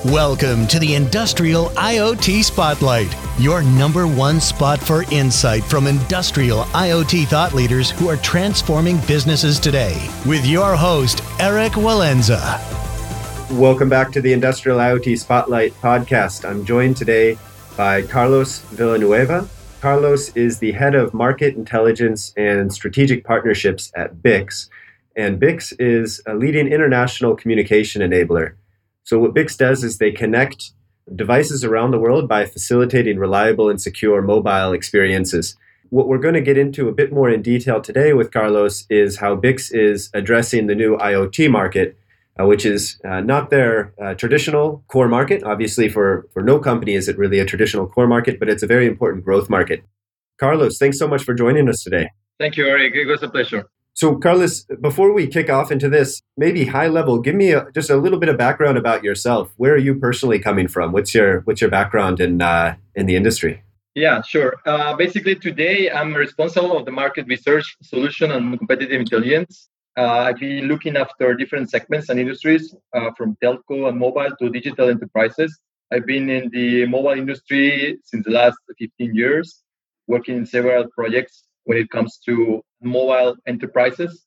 Welcome to the Industrial IoT Spotlight, your number one spot for insight from industrial IoT thought leaders who are transforming businesses today. With your host, Eric Walenza. Welcome back to the Industrial IoT Spotlight podcast. I'm joined today by Carlos Villanueva. Carlos is the head of market intelligence and strategic partnerships at BIX. And BIX is a leading international communication enabler. So what BIX does is they connect devices around the world by facilitating reliable and secure mobile experiences. What we're going to get into a bit more in detail today with Carlos is how BIX is addressing the new IoT market, which is not their traditional core market. Obviously, for no company is it really a traditional core market, but it's a very important growth market. Carlos, thanks so much for joining us today. Thank you, Eric. It was a pleasure. So, Carlos, before we kick off into this, maybe high level, give me just a little bit of background about yourself. Where are you personally coming from? What's your background in the industry? Yeah, sure. Basically, today I'm responsible of the market research, solution, and competitive intelligence. I've been looking after different segments and industries, from telco and mobile to digital enterprises. I've been in the mobile industry since the last 15 years, working in several projects when it comes to mobile enterprises.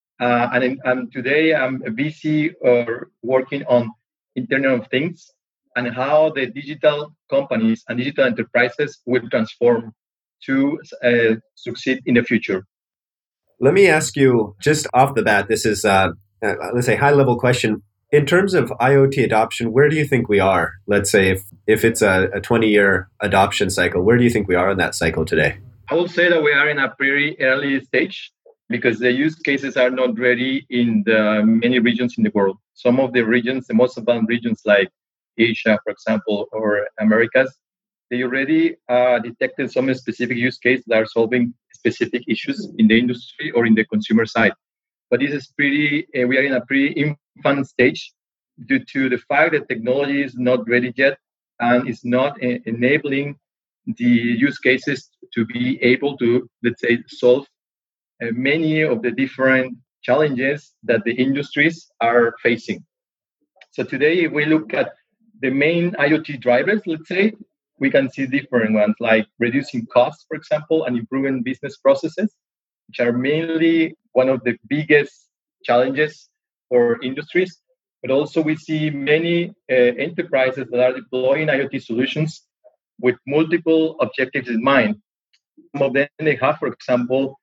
And today I'm busy working on Internet of Things and how the digital companies and digital enterprises will transform to succeed in the future. Let me ask you just off the bat, this is, let's say, high-level question. In terms of IoT adoption, where do you think we are? Let's say if it's a 20-year adoption cycle, where do you think we are in that cycle today? I would say that we are in a pretty early stage because the use cases are not ready in the many regions in the world. Some of the regions, the most advanced regions like Asia, for example, or Americas, they already detected some specific use cases that are solving specific issues in the industry or in the consumer side. But this is we are in a pretty infant stage due to the fact that technology is not ready yet and is not enabling the use cases to be able to, let's say, solve many of the different challenges that the industries are facing. So today, if we look at the main IoT drivers, let's say, we can see different ones like reducing costs, for example, and improving business processes, which are mainly one of the biggest challenges for industries. But also we see many enterprises that are deploying IoT solutions with multiple objectives in mind. Some of them they have, for example,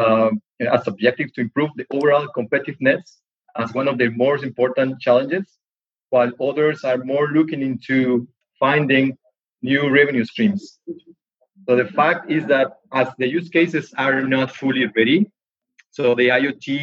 as objective to improve the overall competitiveness as one of their most important challenges, while others are more looking into finding new revenue streams. So the fact is that as the use cases are not fully ready, so the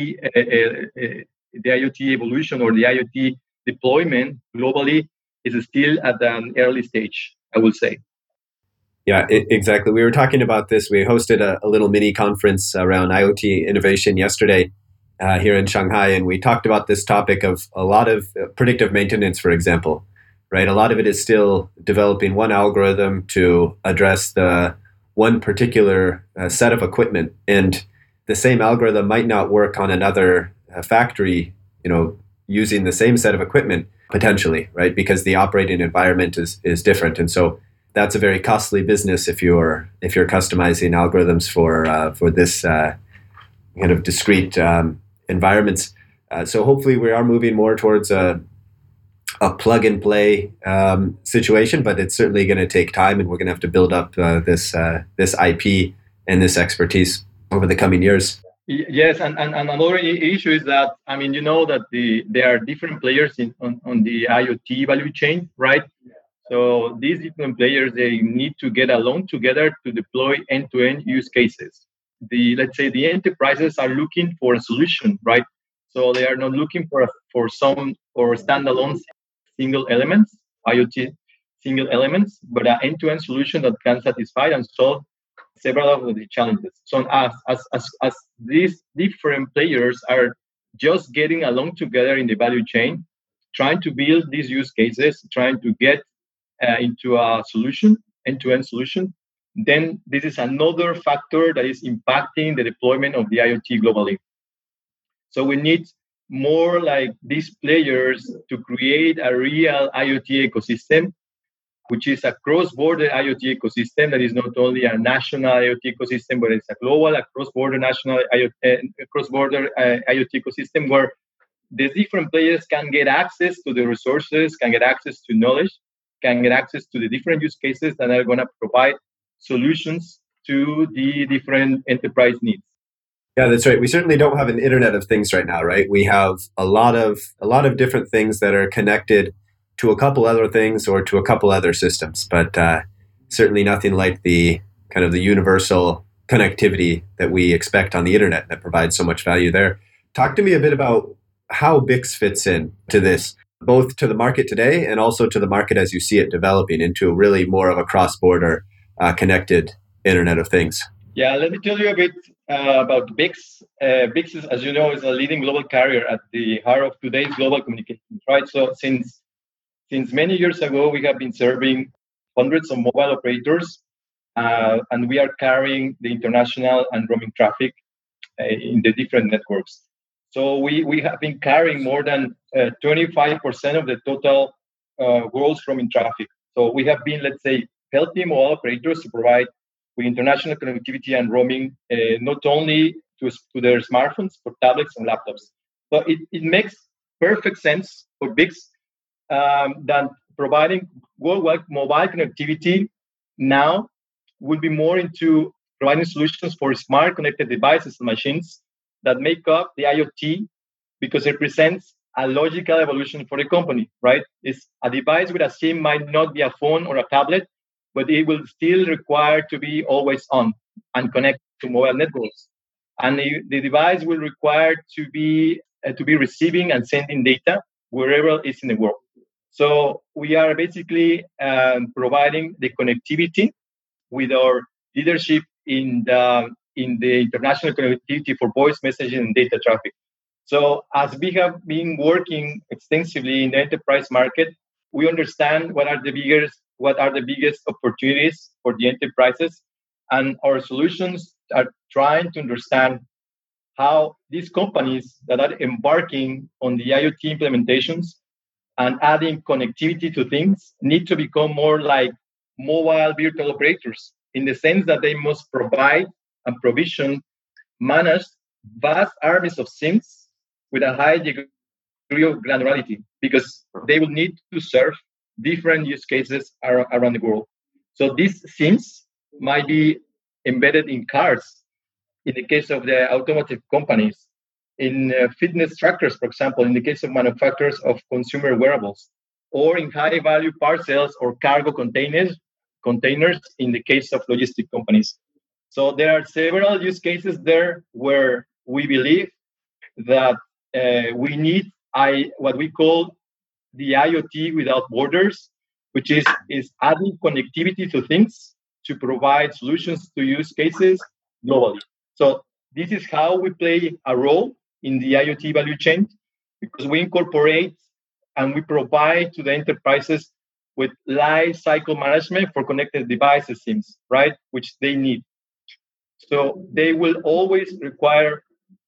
IoT evolution or the IoT deployment globally is still at an early stage, I would say. Yeah, exactly. We were talking about this. We hosted a little mini conference around IoT innovation yesterday here in Shanghai, and we talked about this topic of a lot of predictive maintenance, for example, right? A lot of it is still developing one algorithm to address the one particular set of equipment, and the same algorithm might not work on another factory, using the same set of equipment potentially, right? Because the operating environment is different, and so that's a very costly business if you're customizing algorithms for this kind of discrete environments. So hopefully we are moving more towards a plug and play situation, but it's certainly going to take time, and we're going to have to build up this IP and this expertise over the coming years. Yes, and another issue is that that there are different players on the IoT value chain, right? So these different players, they need to get along together to deploy end-to-end use cases. Let's say the enterprises are looking for a solution, right? So they are not looking for standalone single elements, IoT single elements, but an end-to-end solution that can satisfy and solve several of the challenges. So as these different players are just getting along together in the value chain, trying to build these use cases, trying to get into a solution, end-to-end solution, then this is another factor that is impacting the deployment of the IoT globally. So we need more like these players to create a real IoT ecosystem, which is a cross-border IoT ecosystem that is not only a national IoT ecosystem, but it's a global, a cross-border national cross-border IoT ecosystem where the different players can get access to the resources, can get access to knowledge, can get access to the different use cases that are going to provide solutions to the different enterprise needs. Yeah, that's right. We certainly don't have an Internet of Things right now, right? We have a lot of different things that are connected to a couple other things or to a couple other systems, but certainly nothing like the kind of the universal connectivity that we expect on the Internet that provides so much value there. Talk to me a bit about how BIX fits in to this, both to the market today and also to the market as you see it developing into really more of a cross-border connected Internet of Things. Yeah, let me tell you a bit about BIX. BIX, as you know, is a leading global carrier at the heart of today's global communications, right? So since many years ago, we have been serving hundreds of mobile operators, and we are carrying the international and roaming traffic in the different networks. So we have been carrying more than 25% of the total world's roaming traffic. So we have been, let's say, helping mobile operators to provide with international connectivity and roaming, not only to their smartphones, but tablets and laptops. So it makes perfect sense for BIX that providing worldwide mobile connectivity now will be more into providing solutions for smart connected devices and machines that make up the IoT, because it represents a logical evolution for the company, right? It's a device with a SIM might not be a phone or a tablet, but it will still require to be always on and connect to mobile networks. And the device will require to be receiving and sending data wherever it's in the world. So we are basically providing the connectivity with our leadership in the international connectivity for voice messaging and data traffic. So as we have been working extensively in the enterprise market, we understand what are the biggest opportunities for the enterprises, and our solutions are trying to understand how these companies that are embarking on the IoT implementations and adding connectivity to things need to become more like mobile virtual operators, in the sense that they must provide and provision, manage vast armies of SIMs with a high degree of granularity, because they will need to serve different use cases around the world. So these SIMs might be embedded in cars, in the case of the automotive companies, in fitness trackers, for example, in the case of manufacturers of consumer wearables, or in high-value parcels or cargo containers in the case of logistic companies. So there are several use cases there where we believe that we need what we call the IoT without borders, which is adding connectivity to things to provide solutions to use cases globally. So this is how we play a role in the IoT value chain, because we incorporate and we provide to the enterprises with life cycle management for connected devices, SIMs, right, which they need. So they will always require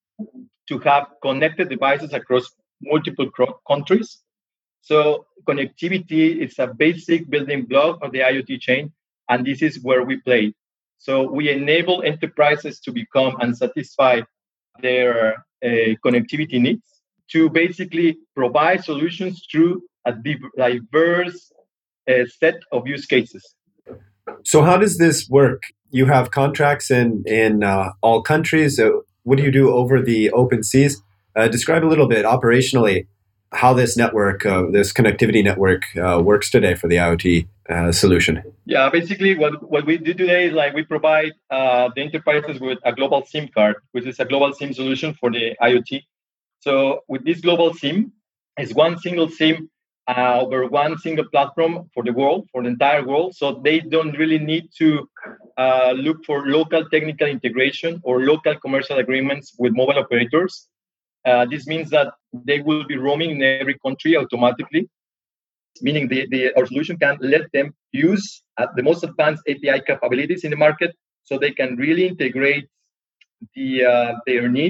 to have connected devices across multiple countries. So connectivity is a basic building block of the IoT chain, and this is where we play. So we enable enterprises to become and satisfy their connectivity needs, to basically provide solutions through a diverse set of use cases. So how does this work? You have contracts in all countries. What do you do over the open seas? Describe a little bit operationally how this network, this connectivity network works today for the IoT solution. Yeah, basically what we do today is like we provide the enterprises with a global SIM card, which is a global SIM solution for the IoT. So with this global SIM, it's one single SIM over one single platform for the world, for the entire world. So they don't really need to look for local technical integration or local commercial agreements with mobile operators. This means that they will be roaming in every country automatically, meaning our solution can let them use the most advanced API capabilities in the market, so they can really integrate their needs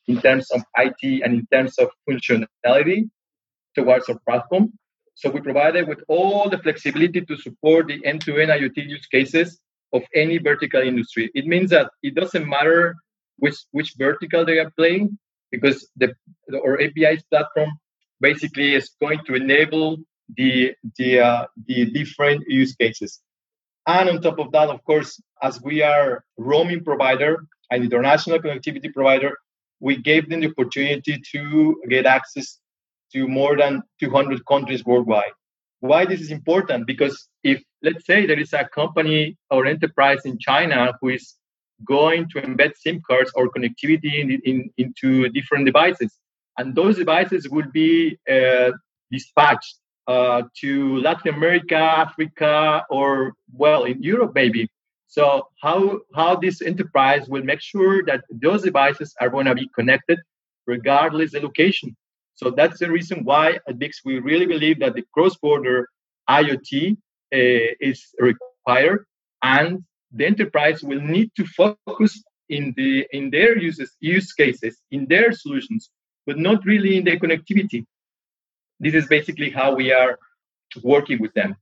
in terms of IT and in terms of functionality towards our platform. So we provided with all the flexibility to support the end-to-end IoT use cases of any vertical industry. It means that it doesn't matter which vertical they are playing, because our APIs platform basically is going to enable the different use cases. And on top of that, of course, as we are roaming provider and international connectivity provider, we gave them the opportunity to get access to more than 200 countries worldwide. Why this is important? Because if, let's say, there is a company or enterprise in China who is going to embed SIM cards or connectivity into different devices, and those devices will be dispatched to Latin America, Africa, or, well, in Europe maybe. So how this enterprise will make sure that those devices are going to be connected regardless the location. So that's the reason why at BICS we really believe that the cross-border IoT is required, and the enterprise will need to focus in their use cases, in their solutions, but not really in their connectivity. This is basically how we are working with them.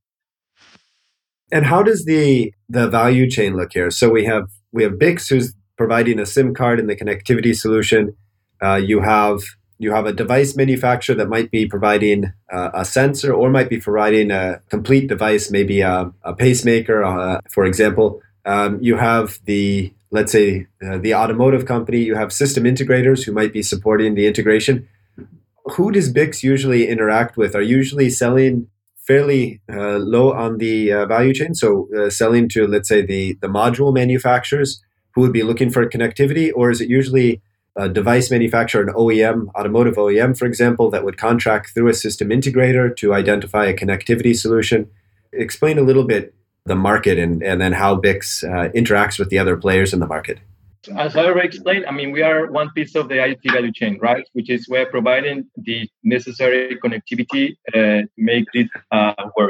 And how does the value chain look here? So we have BICS, who's providing a SIM card and the connectivity solution. You have a device manufacturer that might be providing a sensor, or might be providing a complete device, maybe a pacemaker, for example. You have the automotive company. You have system integrators who might be supporting the integration. Who does BICS usually interact with? Are you usually selling fairly low on the value chain? So selling to, let's say, the module manufacturers who would be looking for connectivity, or is it usually a device manufacturer, an OEM, automotive OEM, for example, that would contract through a system integrator to identify a connectivity solution? Explain a little bit the market and then how BICS interacts with the other players in the market. As I already explained, we are one piece of the IoT value chain, right? Which is we're providing the necessary connectivity to make it work.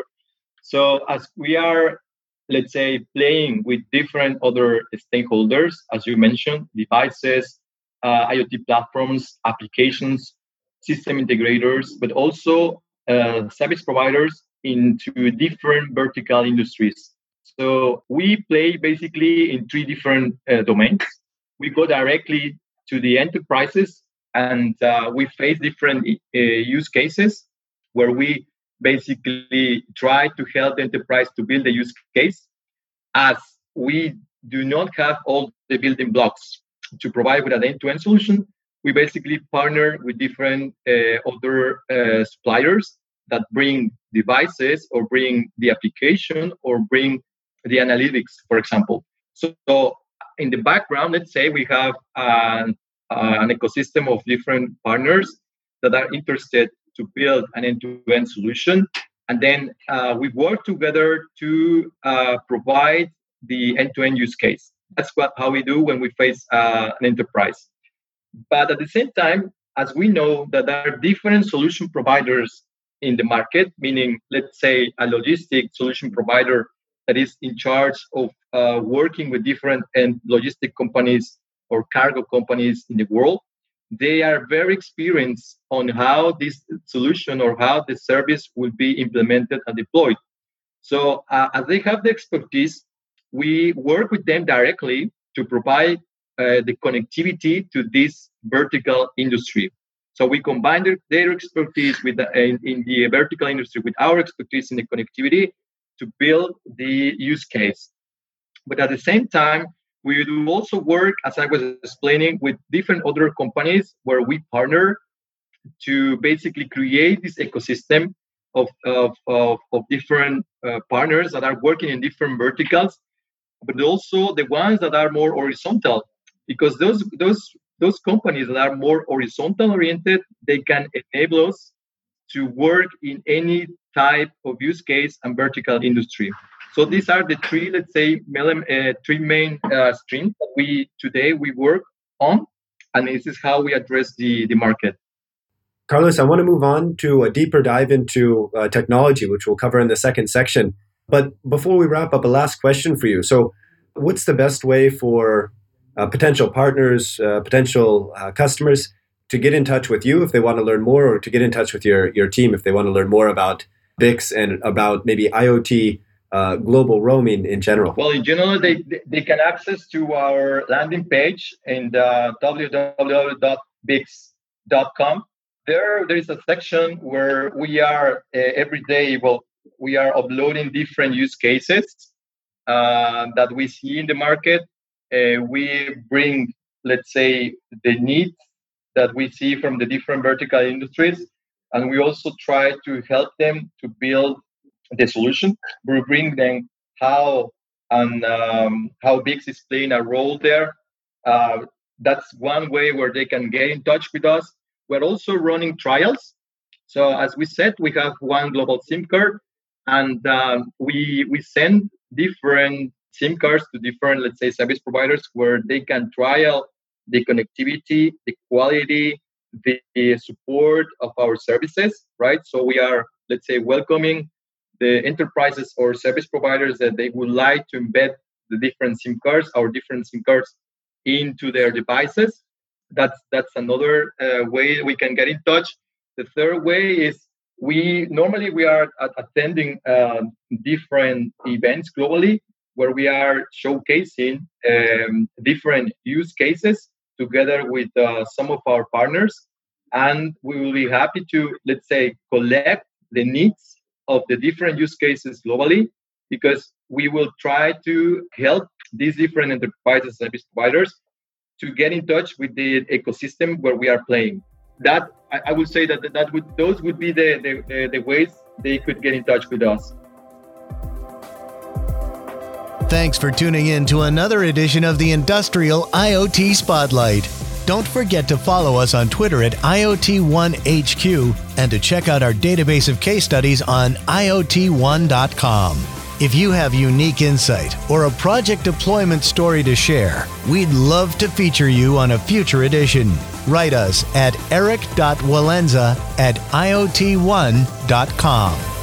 So as we are, let's say, playing with different other stakeholders, as you mentioned, devices, IoT platforms, applications, system integrators, but also service providers into different vertical industries. So we play basically in three different domains. We go directly to the enterprises, and we face different use cases where we basically try to help the enterprise to build a use case, as we do not have all the building blocks to provide with an end-to-end solution. We basically partner with different other suppliers that bring devices, or bring the application, or bring the analytics, for example. So in the background, let's say we have an ecosystem of different partners that are interested to build an end-to-end solution. And then we work together to provide the end-to-end use case. That's how we do when we face an enterprise. But at the same time, as we know that there are different solution providers in the market, meaning, let's say, a logistic solution provider that is in charge of working with different logistic companies or cargo companies in the world, they are very experienced on how this solution or how the service will be implemented and deployed. So as they have the expertise, we work with them directly to provide the connectivity to this vertical industry. So we combine their expertise with in the vertical industry with our expertise in the connectivity to build the use case. But at the same time, we do also work, as I was explaining, with different other companies where we partner to basically create this ecosystem of different partners that are working in different verticals, but also the ones that are more horizontal, because those companies that are more horizontal oriented, they can enable us to work in any type of use case and vertical industry. So these are the three, let's say, three main streams that we work on, and this is how we address the market. Carlos, I want to move on to a deeper dive into technology, which we'll cover in the second section. But before we wrap up, a last question for you. So what's the best way for potential partners, potential customers to get in touch with you if they want to learn more, or to get in touch with your team if they want to learn more about BIX and about maybe IoT global roaming in general? Well, in general, they can access to our landing page in www.bix.com. There is a section where we are every day, we are uploading different use cases that we see in the market. We bring, let's say, the needs that we see from the different vertical industries, and we also try to help them to build the solution. We bring them how BIX is playing a role there. That's one way where they can get in touch with us. We're also running trials. So as we said, we have one global SIM card, and we send different SIM cards to different, let's say, service providers where they can trial the connectivity, the quality, the support of our services, right? So we are, let's say, welcoming the enterprises or service providers that they would like to embed the different SIM cards, our different SIM cards, into their devices. That's another way we can get in touch. The third way is we are attending different events globally where we are showcasing different use cases together with some of our partners. And we will be happy to, let's say, collect the needs of the different use cases globally, because we will try to help these different enterprises and service providers to get in touch with the ecosystem where we are playing. That I would say those would be the ways they could get in touch with us. Thanks for tuning in to another edition of the Industrial IoT Spotlight. Don't forget to follow us on Twitter at IoT1HQ and to check out our database of case studies on IoT1.com. If you have unique insight or a project deployment story to share, we'd love to feature you on a future edition. Write us at eric.walenza@IoT1.com.